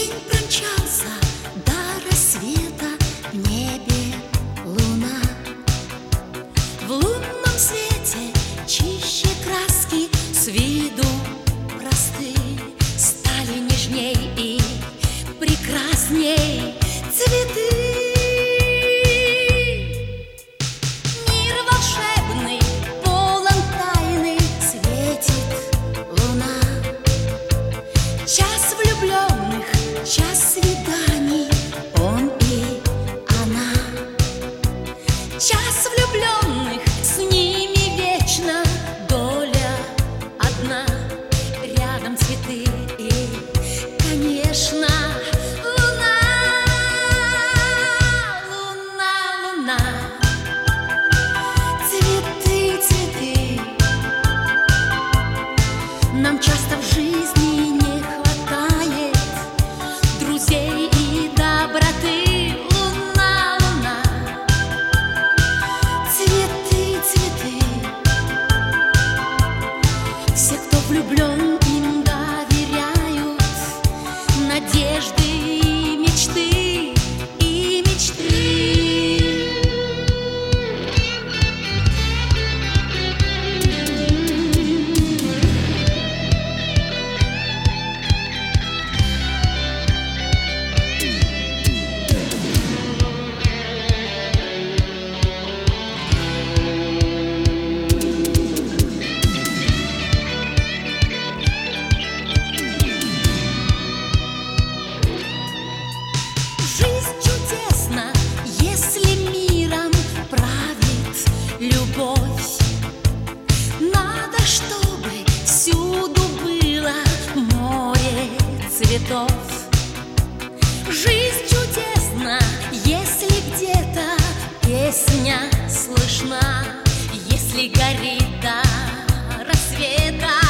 День промчался до рассвета, в небе луна. В лунном свете чище краски, с виду простые, стали нежней и прекрасней цветы. Мир волшебный, полон тайны, светит луна. Час влюбленных, час свиданий, он и она. Час влюбленных, с ними вечно доля одна. Рядом цветы и, конечно, луна, луна, луна. Цветы, цветы. Нам часто в жизни не хватает друзей и доброты. Луна, луна. Цветы, цветы. Все, кто влюблен, им доверяют надежды и мечты, и мечты. Жизнь чудесна, если миром правит любовь. Надо, чтобы всюду было море цветов. Жизнь чудесна, если где-то песня слышна, если горит до рассвета